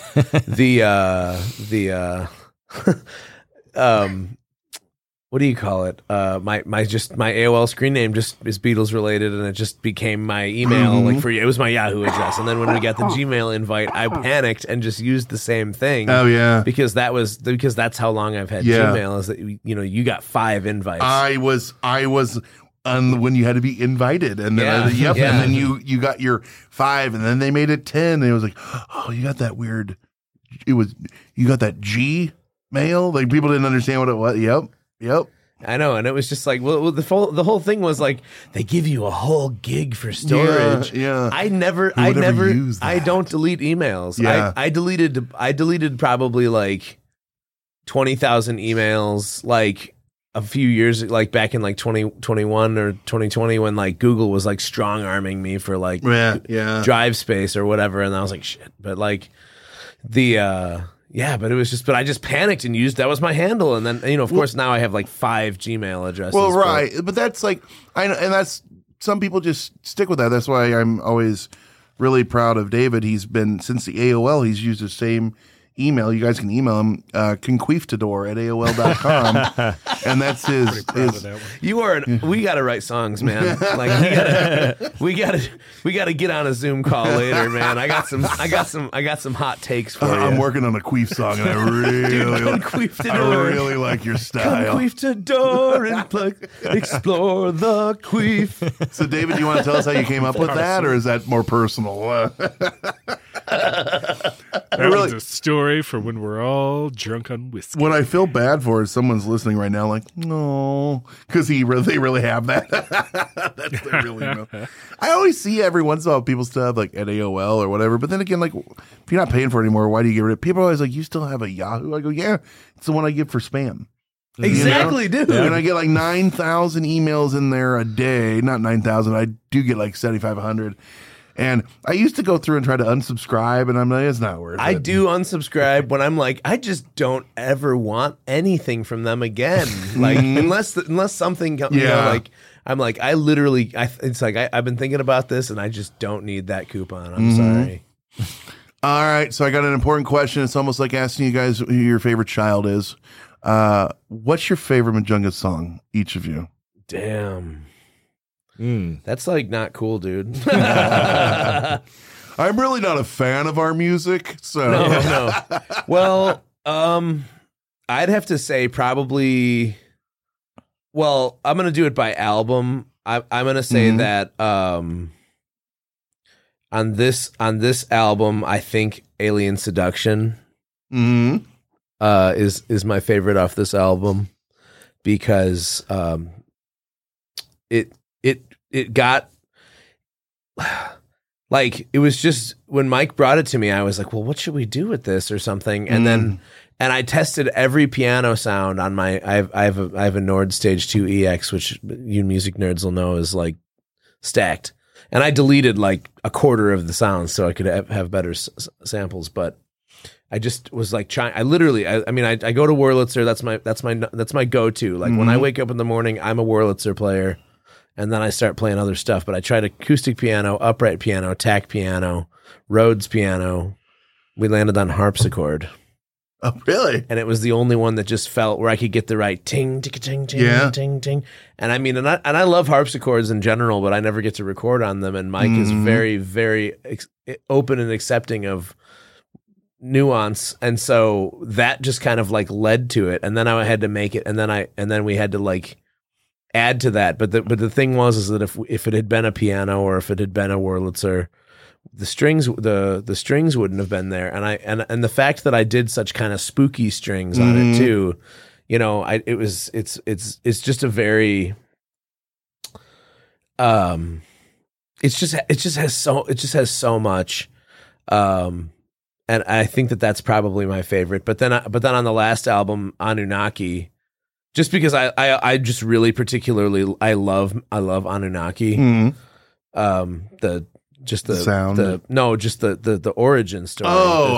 what do you call it? My AOL screen name just is Beatles related, and it just became my email. Like it was my Yahoo address. And then when we got the Gmail invite, I panicked and just used the same thing. Oh yeah, because that's how long I've had Gmail. Is that you got 5 invites? I was on when you had to be invited, and then and then you got your 5, and then they made it 10. And it was like, oh, you got that weird. You got that G mail. Like people didn't understand what it was. Yep. I know, and it was just like, well, the whole thing was like they give you a whole gig for storage. Yeah. I never use that. I don't delete emails. Yeah. I deleted probably like 20,000 emails like a few years, like back in like 2021 or 2020 when like Google was like strong arming me for like drive space or whatever, and I was like shit. But like but it was just, but I just panicked and that was my handle. And then, you know, of course now I have like 5 Gmail addresses. Well, right. But that's like, I know, and that's, some people just stick with that. That's why I'm always really proud of David. He's been, since the AOL, he's used the same email. You guys can email him, conquistador@aol.com. And that's his. We got to write songs, man. Like we got to get on a Zoom call later, man. I got some hot takes for you. I'm working on a Queef song, and I really like your style. Conquistador and explore the Queef. So, David, do you want to tell us how you came up with that, or is that more personal? That was a story for when we're all drunk on whiskey. What I feel bad for is someone's listening right now, like, no, because they really have that. That's they really know. I always see every once in a while people still have like at AOL or whatever, but then again, like, if you're not paying for it anymore, why do you get rid of it? People are always like, you still have a Yahoo? I go, yeah, it's the one I give for spam. Exactly, you know? dude. And I get like 9,000 emails in there a day. Not 9,000. I do get like 7,500. And I used to go through and try to unsubscribe, and I'm like, it's not worth it. I do unsubscribe when I'm like, I just don't ever want anything from them again. Like unless something comes, you know, like I'm like, I literally, it's like I've been thinking about this, and I just don't need that coupon. I'm sorry. All right, so I got an important question. It's almost like asking you guys who your favorite child is. What's your favorite Majunga song, each of you? Damn. That's like not cool, dude. I'm really not a fan of our music, so No. Well, I'd have to say probably. Well, I'm gonna do it by album. I'm gonna say that on this album, I think "Alien Seduction" is my favorite off this album because it got like, it was just when Mike brought it to me, I was like, well, what should we do with this or something? And then I tested every piano sound on my I have a Nord Stage 2 EX, which you music nerds will know is like stacked. And I deleted like a quarter of the sounds so I could have better samples, but I just was like trying. I literally, I mean, I go to Wurlitzer. That's my go-to. Like when I wake up in the morning, I'm a Wurlitzer player, and then I start playing other stuff. But I tried acoustic piano, upright piano, tack piano, Rhodes piano. We landed on harpsichord. Oh, really? And it was the only one that just felt where I could get the right ting, ting, ting, ting, ting, ting. And I mean, and I love harpsichords in general, but I never get to record on them. And Mike is very, very open and accepting of nuance, and so that just kind of like led to it. And then I had to make it, and then we had to like add to that. But the thing was that if it had been a piano or if it had been a Wurlitzer, the strings wouldn't have been there. And the fact that I did such kind of spooky strings on it too, you know, it's just a very it just has so much, and I think that that's probably my favorite. But then on the last album, Anunnaki, just because I just really particularly I love Anunnaki, the sound, the origin story.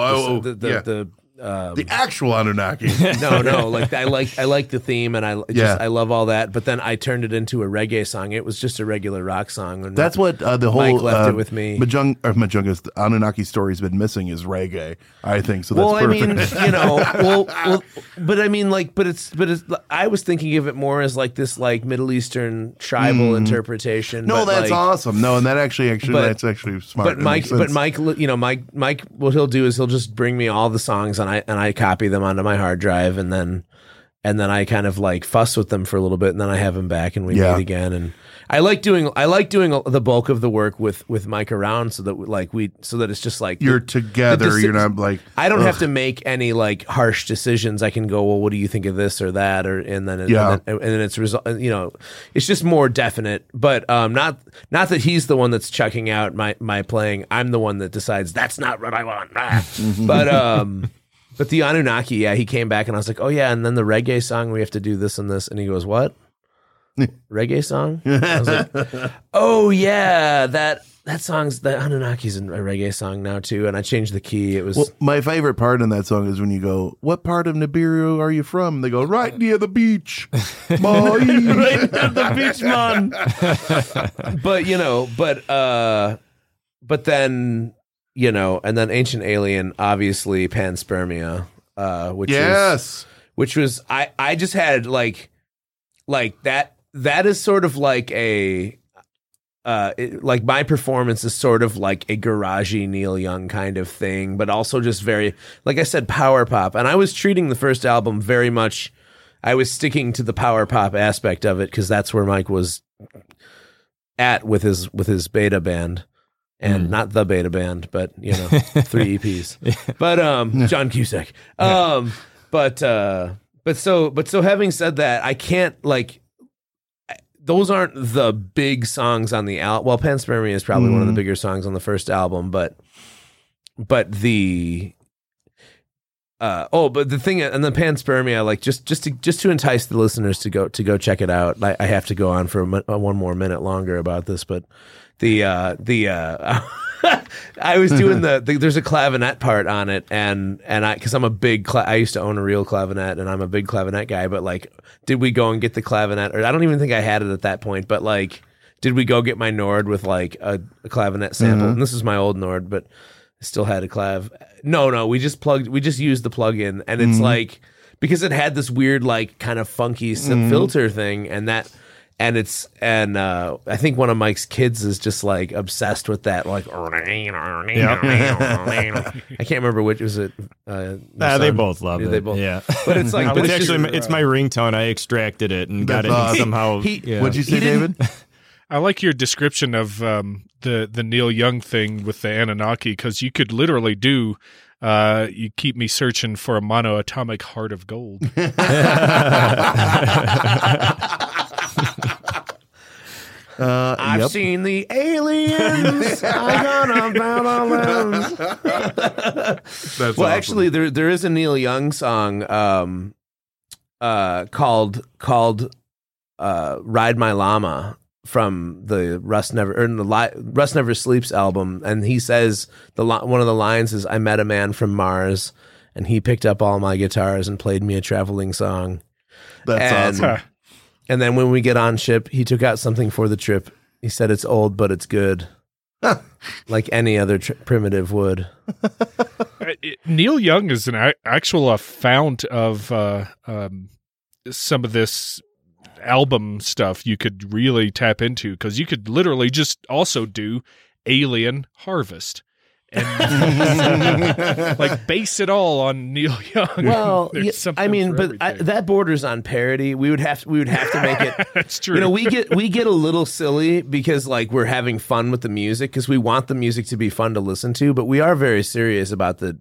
The actual Anunnaki. No, like I like the theme, and I love all that. But then I turned it into a reggae song. It was just a regular rock song. And that's what the whole Mike left it with me. Majunga's the Anunnaki story's been missing is reggae, I think. So that's perfect. I mean, you know, but I mean, like, but it's. I was thinking of it more as like this, like Middle Eastern tribal interpretation. No, but that's like, awesome. No, and that's actually smart. But Mike, you know, Mike, what he'll do is he'll just bring me all the songs, and I copy them onto my hard drive, and then I kind of like fuss with them for a little bit, and then I have them back, and we meet again. And I like doing the bulk of the work with Mike around, so that it's just like you're together. You're not like I don't have to make any like harsh decisions. I can go, well, what do you think of this or that, and then it's you know, it's just more definite. But not that he's the one that's checking out my playing. I'm the one that decides that's not what I want. But the Anunnaki, he came back, and I was like, oh yeah, and then the reggae song, we have to do this and this, and he goes, what? Reggae song? I was like, oh yeah, that song's, the Anunnaki's a reggae song now too, and I changed the key. It was my favorite part in that song is when you go, what part of Nibiru are you from? And they go, right near the beach. Right near the beach, man. But you know, but then, you know, and then Ancient Alien, obviously Panspermia, which was I just had like that is sort of like a like my performance is sort of like a garagey Neil Young kind of thing, but also just very, like I said, power pop. And I was treating the first album very much, I was sticking to the power pop aspect of it because that's where Mike was at with his beta band. And not the beta band, but you know, 3 EPs. But John Cusack. But so having said that, I can't like, those aren't the big songs on the album. Well, Panspermia is probably one of the bigger songs on the first album, but the but the thing, and the panspermia, like just to entice the listeners to go check it out. I have to go on for one more minute longer about this, but I was doing there's a clavinet part on it, and because I'm a big I used to own a real clavinet, and I'm a big clavinet guy. But like, did we go and get the clavinet? Or I don't even think I had it at that point. But like, did we go get my Nord with like a clavinet sample? And this is my old Nord, but I still had a clav. No, we just used the plug-in, and it's like, because it had this weird like kind of funky filter thing, and I think one of Mike's kids is just like obsessed with that, like I can't remember which was it. They both love it. They both, yeah. But it's like, it's my ringtone. I extracted it and got it somehow. What'd you say, David? I like your description of the Neil Young thing with the Anunnaki, because you could literally do you keep me searching for a monoatomic heart of gold. I've seen the aliens. I got That's well, awesome. actually, there is a Neil Young song called "Ride My Llama" from the Rust Never Sleeps album, and he says one of the lines is, "I met a man from Mars, and he picked up all my guitars and played me a traveling song." That's awesome. And then when we get on ship, he took out something for the trip. He said, "It's old, but it's good." Like any other primitive would. Neil Young is an actual fount of some of this album stuff you could really tap into, because you could literally just also do Alien Harvest and like base it all on Neil Young. Well, I mean, but everything. that borders on parody. We would have to make it. That's true. You know, we get a little silly because like we're having fun with the music, because we want the music to be fun to listen to, but we are very serious about the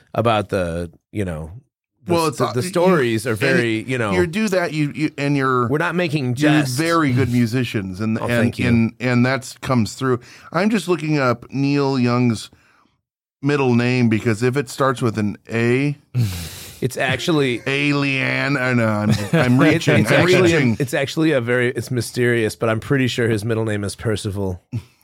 you know. The stories are very, you know. You do that, we're not making you're jest. very good musicians, and thank you. And that comes through. I'm just looking up Neil Young's middle name, because if it starts with an A, it's actually Alien. I know. I'm reaching. It's actually it's mysterious, but I'm pretty sure his middle name is Percival.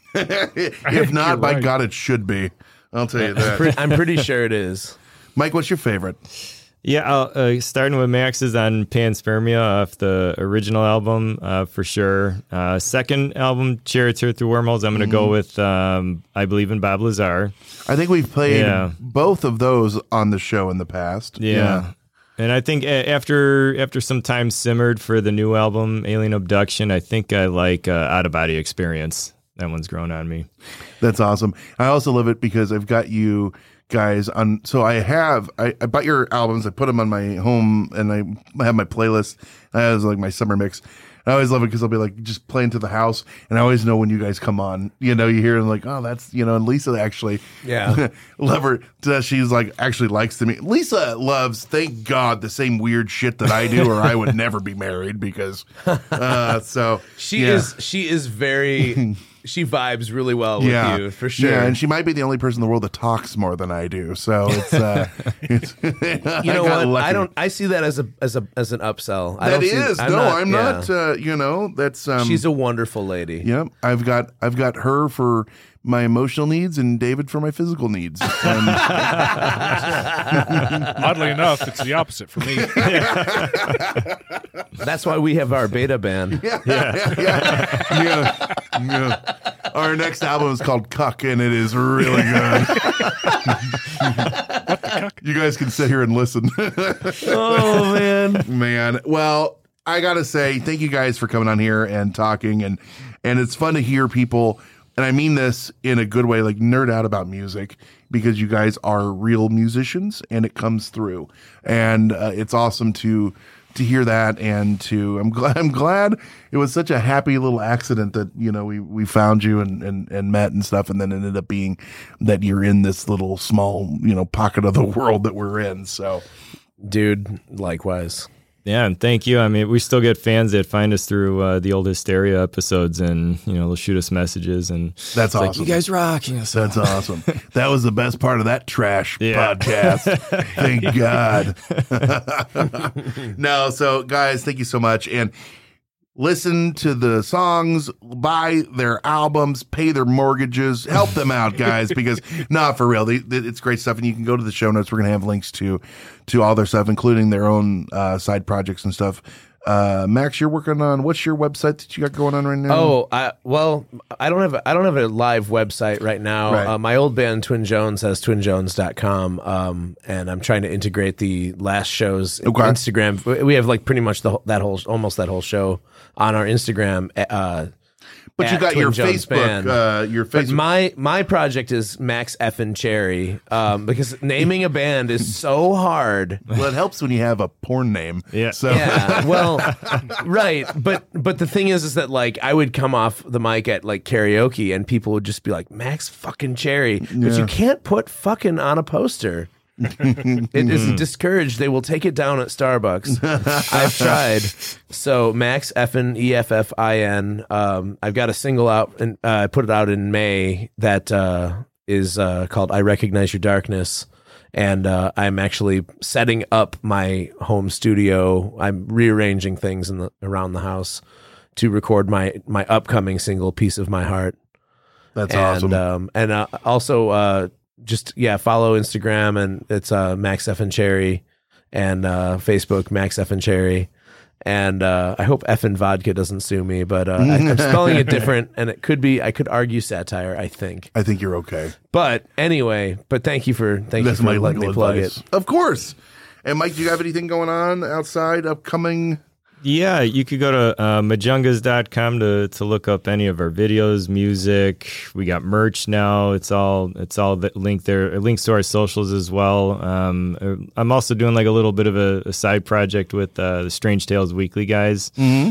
If not, by right. God, it should be. I'll tell you that. I'm pretty sure it is. Mike, what's your favorite? Yeah, starting with Max's on Panspermia off the original album, for sure. Second album, Chariots Through Wormholes, I'm going to go with I Believe in Bob Lazar. I think we've played both of those on the show in the past. Yeah. And I think after some time simmered for the new album, Alien Abduction, I think I like Out of Body Experience. That one's grown on me. That's awesome. I also love it because I've got you guys on. So I bought your albums. I put them on my home, and I have my playlist. That was like my summer mix. I always love it because I'll be like just playing to the house, and I always know when you guys come on. You know, you hear them like, oh, that's, you know. And Lisa actually, love her. She's like actually likes to me. Lisa loves, thank God, the same weird shit that I do, or I would never be married, because so she is very. She vibes really well with you, for sure. Yeah, and she might be the only person in the world that talks more than I do. So it's, you know what? I see that as an upsell. I'm not. You know, that's. She's a wonderful lady. Yep, I've got her for my emotional needs and David for my physical needs. And oddly enough, it's the opposite for me. That's why we have our beta band. Yeah. Our next album is called Cuck, and it is really good. You guys can sit here and listen. Oh man. Well, I gotta say, thank you guys for coming on here and talking, and it's fun to hear people, and I mean this in a good way, like nerd out about music, because you guys are real musicians, and it comes through, and it's awesome to hear that, and I'm glad it was such a happy little accident that, you know, we found you and met and stuff, and then it ended up being that you're in this little small, you know, pocket of the world that we're in. So, dude, likewise. Yeah, and thank you. I mean, we still get fans that find us through the old Hysteria episodes, and they'll shoot us messages, and That's it's awesome. like, you guys rock. So. That's awesome. That was the best part of that trash podcast. Thank God. No, so guys, thank you so much. And listen to the songs, buy their albums, pay their mortgages, help them out, guys, because for real, it's great stuff. And you can go to the show notes. We're going to have links to all their stuff, including their own side projects and stuff. Max, you're working on, what's your website that you got going on right now? Oh, I don't have a live website right now. Right. My old band Twin Jones has twinjones.com, and I'm trying to integrate the last show's Instagram. We have like pretty much almost that whole show on our Instagram. But you got Twin your Jones Facebook. Band. Your But Facebook. my project is Max Effin' Cherry, because naming a band is so hard. Well, it helps when you have a porn name. Yeah. So Yeah, well, right, but the thing is that like I would come off the mic at like karaoke and people would just be like Max fucking Cherry, but you can't put fucking on a poster. It is discouraged. They will take it down at Starbucks. I've tried. So Max Effin, EFFIN. I've got a single out, and I put it out in May that is called "I Recognize Your Darkness." And I'm actually setting up my home studio. I'm rearranging things around the house to record my upcoming single, "Piece of My Heart." that's awesome. And also follow Instagram, and it's Max Effin' Cherry, and Facebook Max Effin' Cherry. And I hope Effin' Vodka doesn't sue me, but I'm spelling it different, and I could argue satire, I think. I think you're okay. But anyway, thank you for letting me plug it. Of course. And Mike, do you have anything going on outside upcoming? Yeah, you could go to majungas.com to look up any of our videos, music. We got merch now. It's all linked there. It links to our socials as well. I'm also doing like a little bit of a side project with the Strange Tales Weekly guys,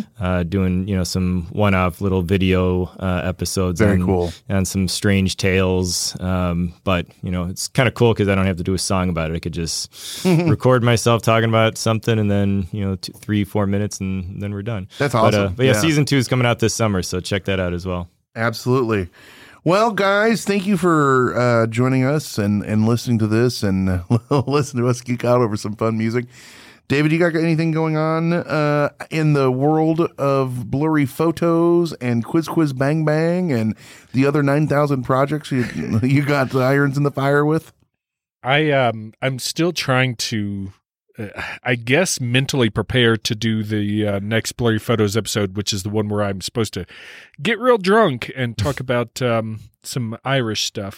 doing some one-off little video episodes. Very cool. And some strange tales. But it's kind of cool because I don't have to do a song about it. I could just record myself talking about something, and then 3-4 minutes. And then we're done. That's awesome. But season 2 is coming out this summer, so check that out as well. Absolutely. Well, guys, thank you for joining us and listening to this and listen to us geek out over some fun music. David, you got anything going on in the world of blurry photos and Quiz Bang Bang and the other 9,000 projects you got irons in the fire with? I'm still trying to I guess mentally prepared to do the next Blurry Photos episode, which is the one where I'm supposed to get real drunk and talk about some Irish stuff.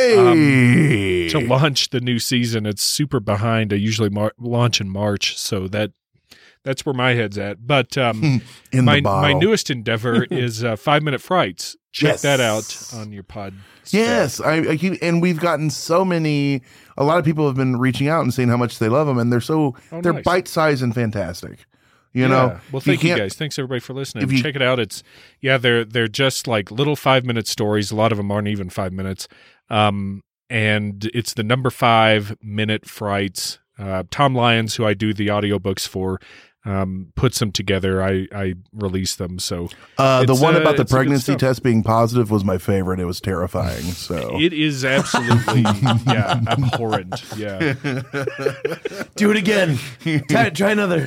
Hey! To launch the new season, it's super behind. I usually launch in March, so that's where my head's at. But my newest endeavor is 5 Minute Frights. Check that out on your pod. Yes, I keep, and we've gotten so many. A lot of people have been reaching out and saying how much they love them, and they're nice. bite-sized and fantastic. You Yeah. know. Well, thank you guys. Thanks everybody for listening. you- Check it out. They're just like little 5-minute stories. A lot of them aren't even 5 minutes. And it's the number 5 Minute Frights. Tom Lyons, who I do the audiobooks for, puts them together. I release them. So the one about the it's good pregnancy stuff. test being positive was my favorite. It was terrifying. So It is absolutely abhorrent. Yeah. Do it again. Try another.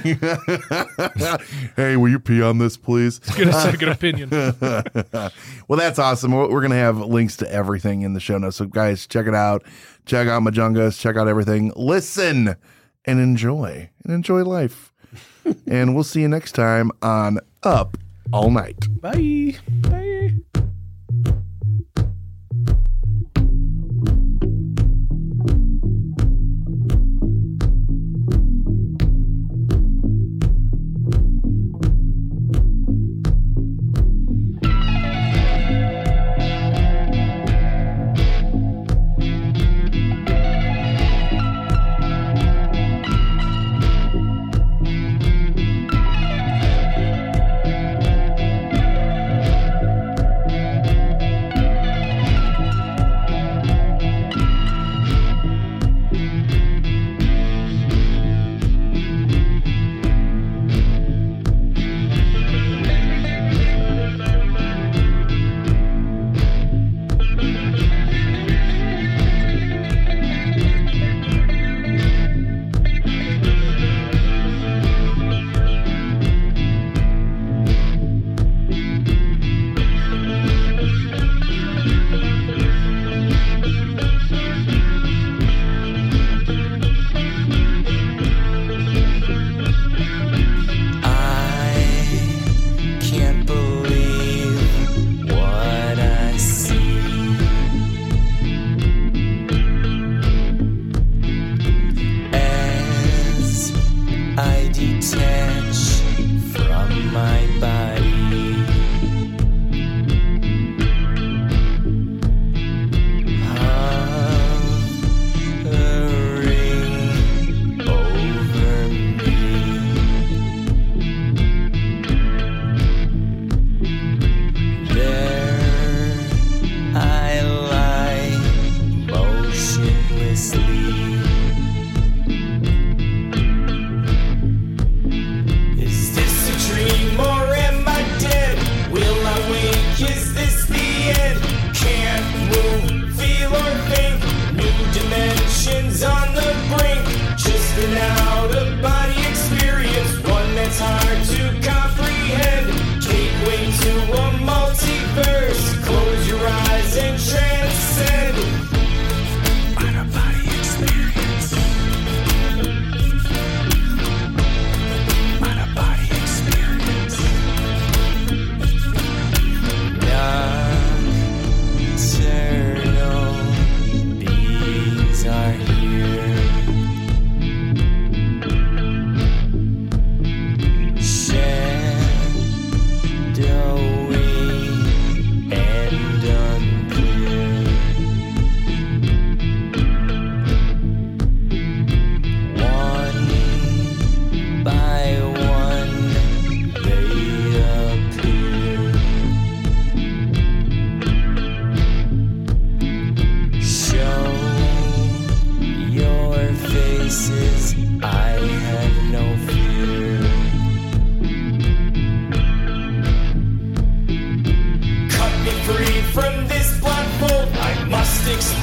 Hey, will you pee on this, please? Get a second opinion. Well, that's awesome. We're going to have links to everything in the show notes. So, guys, check it out. Check out Majungas. Check out everything. Listen and enjoy life. And we'll see you next time on Up All Night. Bye. Bye.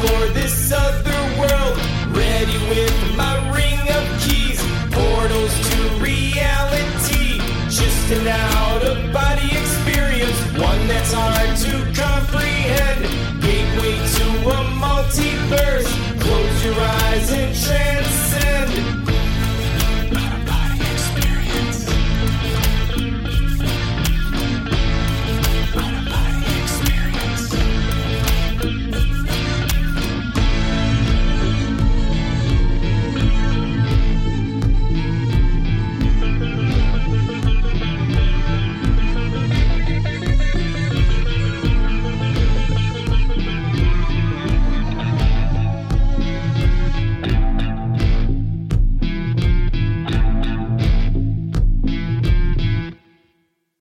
for this